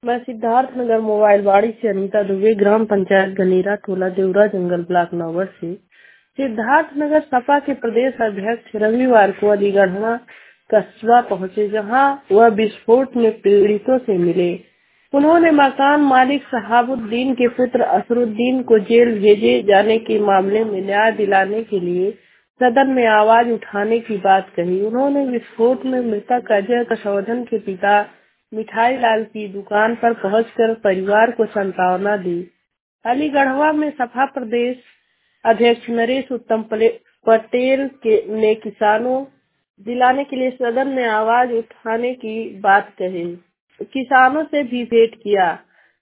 मैं सिद्धार्थनगर मोबाइलवाड़ी से अनीता दुबे, ग्राम पंचायत गनीरा, टोला देवरा जंगल, ब्लॉक नौगढ़ से। सिद्धार्थनगर सपा के प्रदेश अध्यक्ष रविवार को अलीगढ़ कस्बा पहुंचे, जहां वह विस्फोट में पीड़ितों से मिले। उन्होंने मकान मालिक शहाबुद्दीन के पुत्र असरुद्दीन को जेल भेजे जाने के मामले में न्याय दिलाने के लिए सदन में आवाज उठाने की बात कही। उन्होंने विस्फोट में मृतक अजय कसौधन के पिता मिठाई लाल की दुकान पर पहुंचकर परिवार को सांत्वना दी। अलीगढ़वा में सपा प्रदेश अध्यक्ष नरेश उत्तम पटेल ने किसानों दिलाने के लिए सदन में आवाज उठाने की बात कही। किसानों से भी भेंट किया।